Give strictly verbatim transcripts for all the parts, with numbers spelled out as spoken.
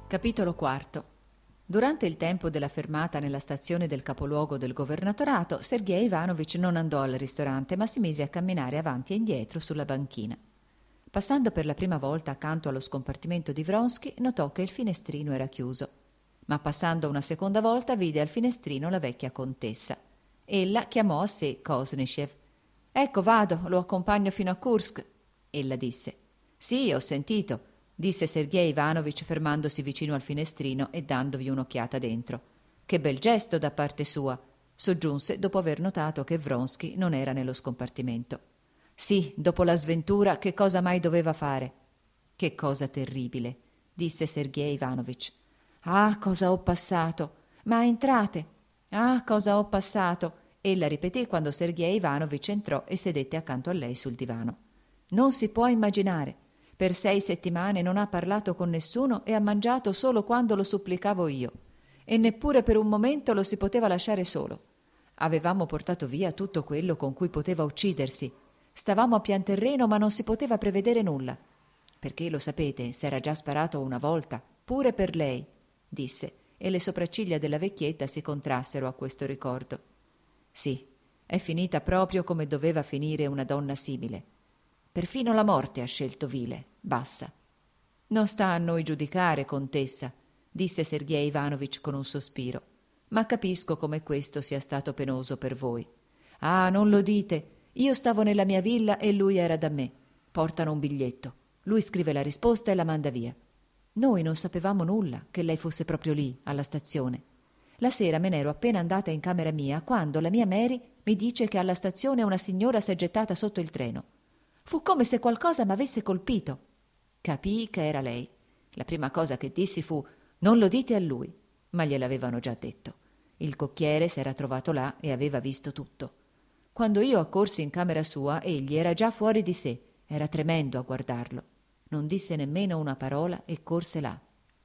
Capitolo quarto. Durante il tempo della fermata nella stazione del capoluogo del governatorato, Sergej Ivanovich non andò al ristorante, ma si mise a camminare avanti e indietro sulla banchina. Passando per la prima volta accanto allo scompartimento di Vronsky, notò che il finestrino era chiuso. Ma passando una seconda volta vide al finestrino la vecchia contessa. Ella chiamò a sé Koznishev. «Ecco, vado, lo accompagno fino a Kursk». Ella disse. «Sì, ho sentito», disse Sergej Ivanovich fermandosi vicino al finestrino e dandovi un'occhiata dentro. «Che bel gesto da parte sua», soggiunse dopo aver notato che Vronsky non era nello scompartimento. «Sì, dopo la sventura, che cosa mai doveva fare?» «Che cosa terribile», disse Sergej Ivanovich. «Ah, cosa ho passato! Ma entrate! Ah, cosa ho passato!» Ella ripeté quando Sergej Ivanovich entrò e sedette accanto a lei sul divano. «Non si può immaginare. Per sei settimane non ha parlato con nessuno e ha mangiato solo quando lo supplicavo io. E neppure per un momento lo si poteva lasciare solo. Avevamo portato via tutto quello con cui poteva uccidersi. Stavamo a pian terreno, ma non si poteva prevedere nulla. Perché, lo sapete, s'era già sparato una volta, pure per lei», disse, e le sopracciglia della vecchietta si contrassero a questo ricordo. «Sì, è finita proprio come doveva finire una donna simile. Perfino la morte ha scelto vile, bassa». «Non sta a noi giudicare, contessa», disse Sergej Ivanovich con un sospiro, «ma capisco come questo sia stato penoso per voi». «Ah, non lo dite. Io stavo nella mia villa e lui era da me. Portano un biglietto. Lui scrive la risposta e la manda via. Noi non sapevamo nulla che lei fosse proprio lì, alla stazione. La sera me n'ero appena andata in camera mia quando la mia Mary mi dice che alla stazione una signora s'è gettata sotto il treno. Fu come se qualcosa m'avesse colpito. Capii che era lei. La prima cosa che dissi fu: non lo dite a lui, ma gliel'avevano già detto. Il cocchiere s'era trovato là e aveva visto tutto. Quando io accorsi in camera sua, egli era già fuori di sé, era tremendo a guardarlo. Non disse nemmeno una parola e corse là.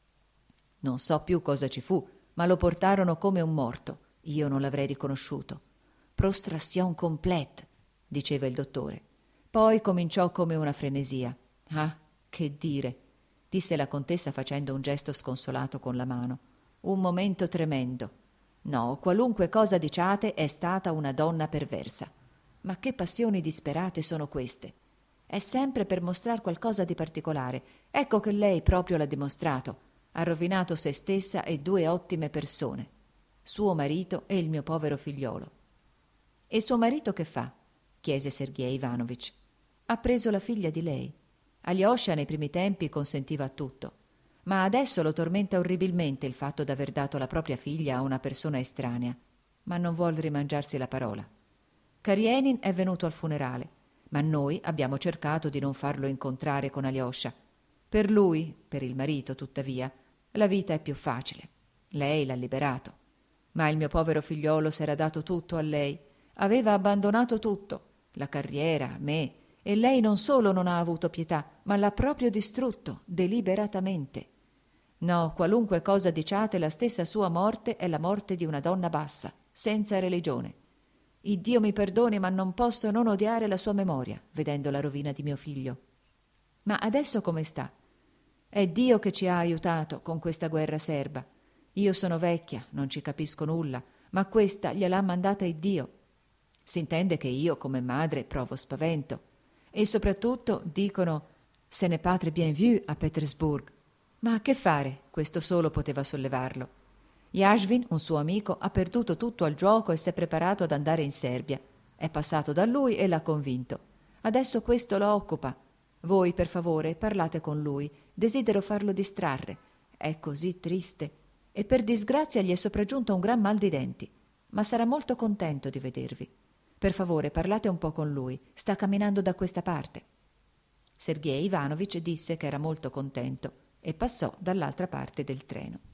Non so più cosa ci fu, ma lo portarono come un morto. Io non l'avrei riconosciuto. Prostration complète, diceva il dottore. Poi cominciò come una frenesia. Ah, che dire, disse la contessa facendo un gesto sconsolato con la mano. Un momento tremendo. No, qualunque cosa diciate, è stata una donna perversa. Ma che passioni disperate sono queste? È sempre per mostrar qualcosa di particolare. Ecco che lei proprio l'ha dimostrato. Ha rovinato se stessa e due ottime persone. Suo marito e il mio povero figliolo. «E suo marito che fa?» chiese Sergej Ivanovich. «Ha preso la figlia di lei. Alyosha nei primi tempi consentiva a tutto, ma adesso lo tormenta orribilmente il fatto d'aver dato la propria figlia a una persona estranea, ma non vuol rimangiarsi la parola. Karenin è venuto al funerale, ma noi abbiamo cercato di non farlo incontrare con Alyosha. Per lui, per il marito, tuttavia, la vita è più facile. Lei l'ha liberato. Ma il mio povero figliolo s'era dato tutto a lei. Aveva abbandonato tutto, la carriera, me, e lei non solo non ha avuto pietà, ma l'ha proprio distrutto, deliberatamente. No, qualunque cosa diciate, la stessa sua morte è la morte di una donna bassa, senza religione. Iddio mi perdoni, ma non posso non odiare la sua memoria, vedendo la rovina di mio figlio. Ma adesso come sta? È Dio che ci ha aiutato con questa guerra serba. Io sono vecchia, non ci capisco nulla, ma questa gliel'ha mandata Iddio. S'intende che io, come madre, provo spavento. E soprattutto, dicono, se ne pas très bien vu a Petersburg. Ma che fare? Questo solo poteva sollevarlo. Yashvin, un suo amico, ha perduto tutto al gioco e si è preparato ad andare in Serbia. È passato da lui e l'ha convinto. Adesso questo lo occupa. Voi, per favore, parlate con lui. Desidero farlo distrarre. È così triste. E per disgrazia gli è sopraggiunto un gran mal di denti. Ma sarà molto contento di vedervi. Per favore, parlate un po' con lui. Sta camminando da questa parte». Sergej Ivanovich disse che era molto contento e passò dall'altra parte del treno.